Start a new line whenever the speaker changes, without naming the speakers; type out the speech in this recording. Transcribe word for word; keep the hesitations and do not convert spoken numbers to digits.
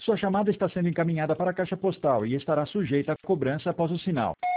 Sua chamada está sendo encaminhada para a caixa postal e estará sujeita a cobrança após o sinal.